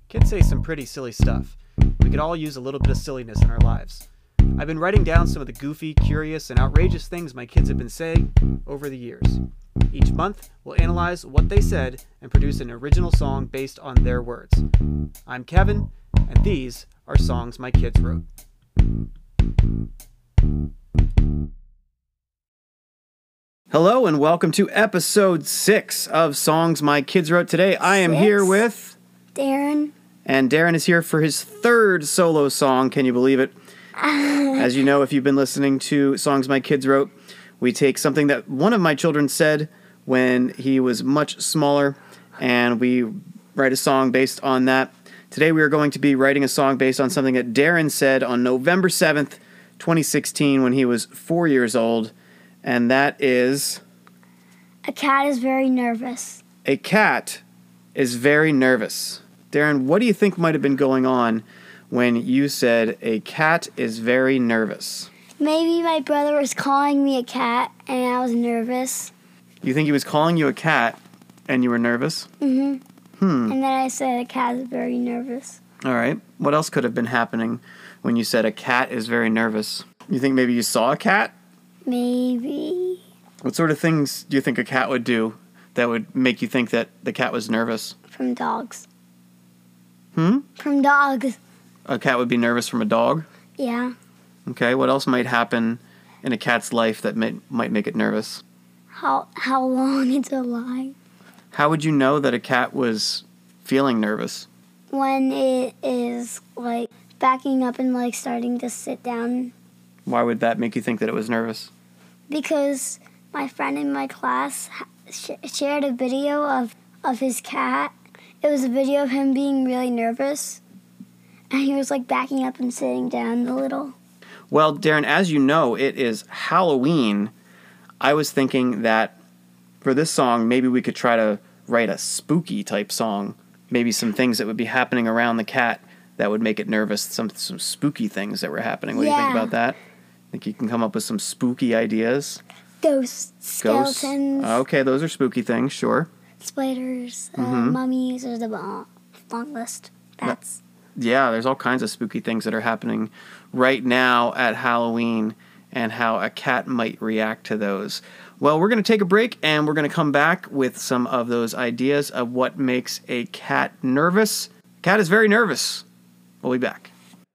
Kids say some pretty silly stuff. We could all use a little bit of silliness in our lives. I've been writing down some of the goofy, curious, and outrageous things my kids have been saying over the years. Each month, we'll analyze what they said and produce an original song based on their words. I'm Kevin, and these are songs my kids wrote. Hello and welcome to episode 6 of Songs My Kids Wrote. Today I am here with Darren. And Darren is here for his third solo song. Can you believe it? As you know, if you've been listening to Songs My Kids Wrote, we take something that one of my children said when he was much smaller, and we write a song based on that. Today we are going to be writing a song based on something that Darren said on November 7th, 2016, when he was 4 years old, and that is... A cat is very nervous. A cat is very nervous. Darren, what do you think might have been going on when you said a cat is very nervous? Maybe my brother was calling me a cat and I was nervous. You think he was calling you a cat and you were nervous? And then I said a cat is very nervous. All right. What else could have been happening when you said a cat is very nervous? You think maybe you saw a cat? Maybe. What sort of things do you think a cat would do that would make you think that the cat was nervous? From dogs. From dogs. A cat would be nervous from a dog? Yeah. Okay. What else might happen in a cat's life that might make it nervous? How long it's alive. How would you know that a cat was feeling nervous? When it is, backing up and, starting to sit down. Why would that make you think that it was nervous? Because my friend in my class shared a video of his cat. It was a video of him being really nervous. And he was, backing up and sitting down a little. Well, Darren, as you know, it is Halloween. I was thinking that for this song, maybe we could try to write a spooky type song. Maybe some things that would be happening around the cat that would make it nervous. Some spooky things that were happening. What do you think about that? Think you can come up with some spooky ideas? Ghosts, skeletons. Okay, those are spooky things, sure. Spiders, mummies, there's a long list. Bats. Yeah, there's all kinds of spooky things that are happening right now at Halloween and how a cat might react to those. Well, we're going to take a break and we're going to come back with some of those ideas of what makes a cat nervous. Cat is very nervous. We'll be back.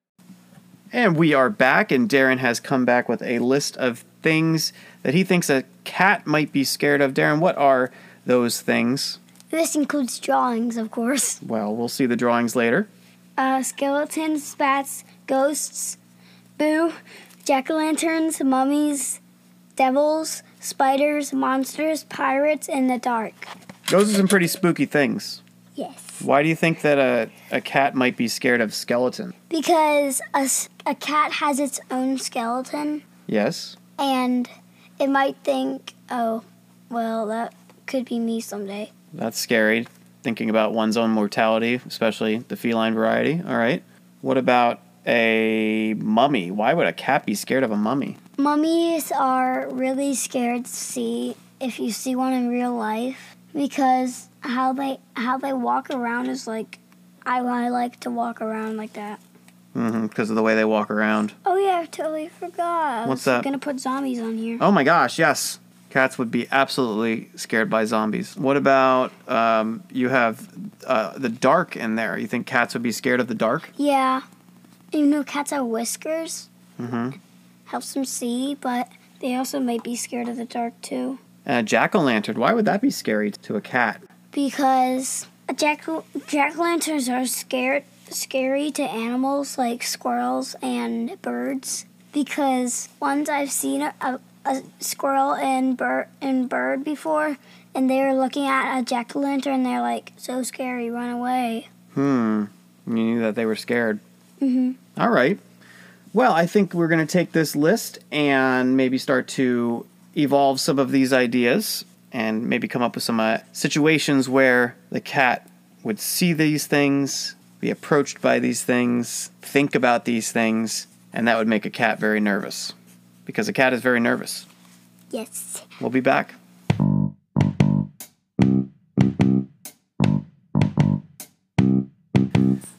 And we are back, and Darren has come back with a list of things that he thinks a cat might be scared of. Darren, what are those things? This includes drawings, of course. Well, we'll see the drawings later. Skeletons, bats, ghosts, boo, jack-o'-lanterns, mummies, devils, spiders, monsters, pirates, and the dark. Those are some pretty spooky things. Yes. Why do you think that a cat might be scared of skeleton? Because a cat has its own skeleton. Yes. And it might think, oh, well, that could be me someday. That's scary, thinking about one's own mortality, especially the feline variety. All right. What about a mummy? Why would a cat be scared of a mummy? Mummies are really scared to see if you see one in real life, because how they walk around is I like to walk around like that. Because of the way they walk around. Oh yeah, I totally forgot. What's that? I'm gonna put zombies on here. Oh my gosh, yes. Cats would be absolutely scared by zombies. What about you have the dark in there? You think cats would be scared of the dark? Yeah. Cats have whiskers. Helps them see, but they also might be scared of the dark too. And a jack-o'-lantern, why would that be scary to a cat? Because jack-o'-lanterns are scary to animals like squirrels and birds. Because once I've seen a squirrel and bird before, and they were looking at a jack-o'-lantern, and they're so scary, run away. You knew that they were scared. All right. Well, I think we're going to take this list and maybe start to evolve some of these ideas and maybe come up with some situations where the cat would see these things, be approached by these things, think about these things, and that would make a cat very nervous. Because a cat is very nervous. Yes. We'll be back.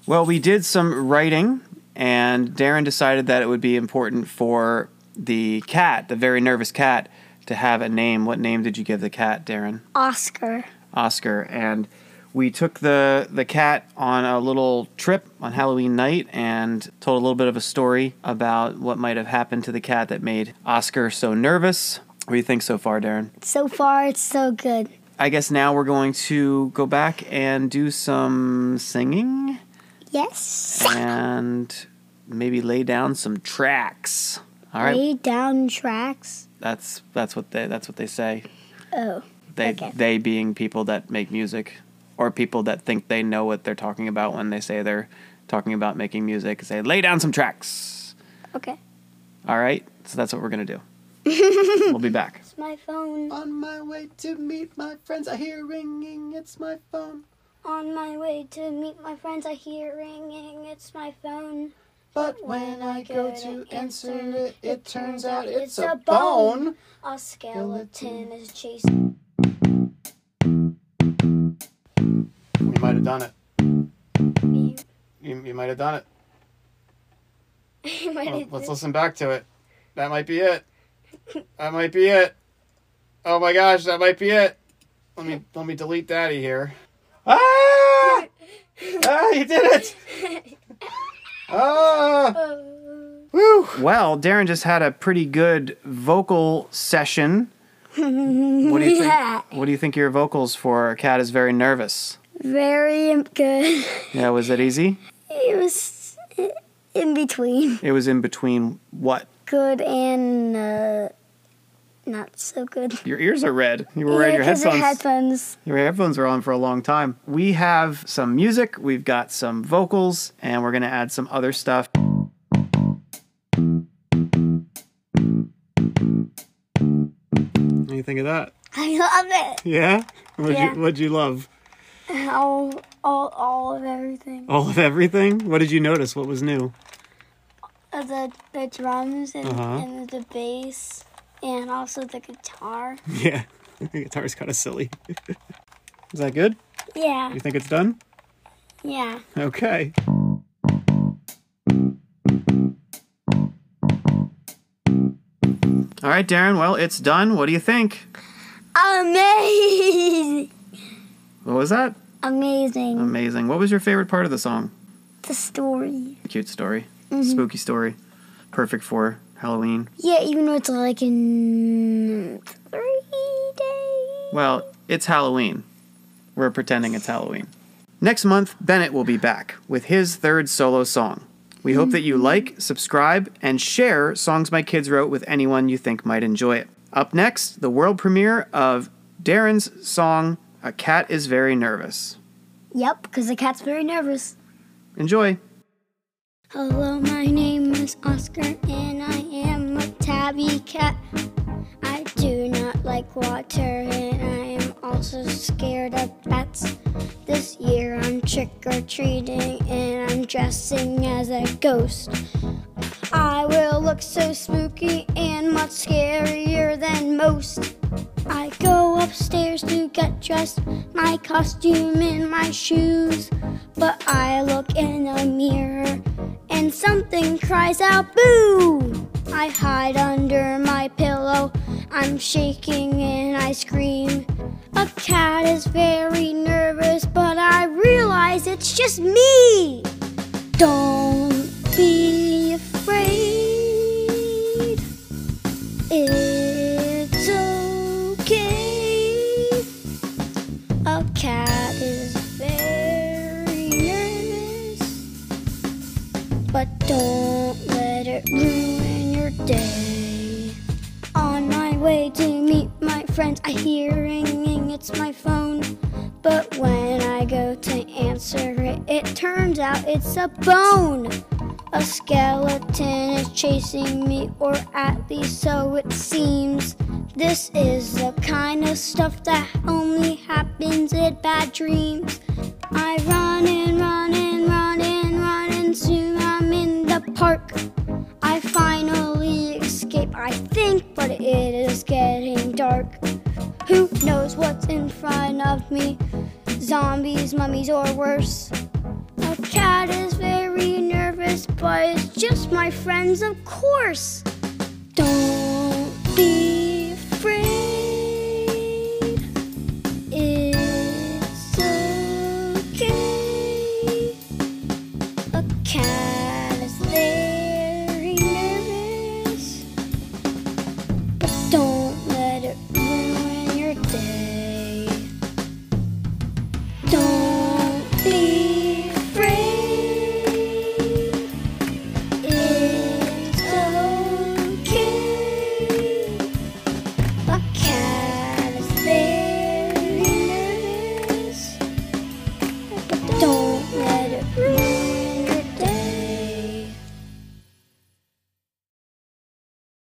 Well, we did some writing, and Darren decided that it would be important for the cat, the very nervous cat, to have a name. What name did you give the cat, Darren? Oscar. Oscar. And we took the cat on a little trip on Halloween night and told a little bit of a story about what might have happened to the cat that made Oscar so nervous. What do you think so far, Darren? So far, it's so good. I guess now we're going to go back and do some singing Yes. and maybe lay down some tracks. All right. Lay down tracks. That's what they say. Oh. Okay. They being people that make music, or people that think they know what they're talking about when they say they're talking about making music. Say, lay down some tracks. Okay. All right. So that's what we're gonna do. We'll be back. It's my phone. On my way to meet my friends, I hear ringing. It's my phone. On my way to meet my friends, I hear ringing. It's my phone. But when I go to answer it, it turns out it's a bone. A skeleton is chasing. You might have done it. me. You might have done it. Well, Let's listen back to it. That might be it. That might be it. Oh my gosh, that might be it. Let me delete Daddy here. Ah! Ah, you did it! Ah! Woo! Well, Darren just had a pretty good vocal session. What do you think? What do you think your vocals for a cat is very nervous? Very good. Yeah, was it easy? It was in between. It was in between what? Good and not so good. Your ears are red. You were wearing your headphones. Headphones. Your headphones were on for a long time. We have some music, we've got some vocals, and we're going to add some other stuff. What do you think of that? I love it. Yeah? Yeah. What'd you love? All of everything. All of everything? What did you notice? What was new? The drums and, Uh-huh. and the bass and also the guitar. Yeah, the guitar's kind of silly. Is that good? Yeah. You think it's done? Yeah. Okay. All right, Darren. Well, it's done. What do you think? Amazing. What was that? Amazing. Amazing. What was your favorite part of the song? The story. Cute story. Mm-hmm. Spooky story. Perfect for Halloween. Yeah, even though it's like in 3 days. Well, it's Halloween. We're pretending it's Halloween. Next month, Bennett will be back with his third solo song. We hope that you like, subscribe, and share songs my kids wrote with anyone you think might enjoy it. Up next, the world premiere of Darren's song, A Cat is Very Nervous. Yep, because the cat's very nervous. Enjoy. Hello, my name is Oscar, and I am a tabby cat. I do not like water, and I am also scared of bats. This year I'm trick-or-treating, and I'm dressing as a ghost. I will look so spooky and much scarier than most. I go upstairs to get dressed, my costume and my shoes. But I look in a mirror and something cries out, boo! I hide under my pillow, I'm shaking and I scream. A cat is very nervous, but I realize it's just me! Don't be afraid, it's okay. A cat is very nervous, but don't let it ruin your day. On my way to meet my friends, I hear ringing, it's my phone. But when I go to answer it, it turns out it's a bone. A skeleton is chasing me, or at least so it seems. This is the kind of stuff that only happens in bad dreams. I run and run and run and run, and soon I'm in the park. I finally escape, I think, but it is getting dark. Who knows what's in front of me? Zombies, mummies, or worse. A cat is very nervous, but it's just my friends, of course. Don't be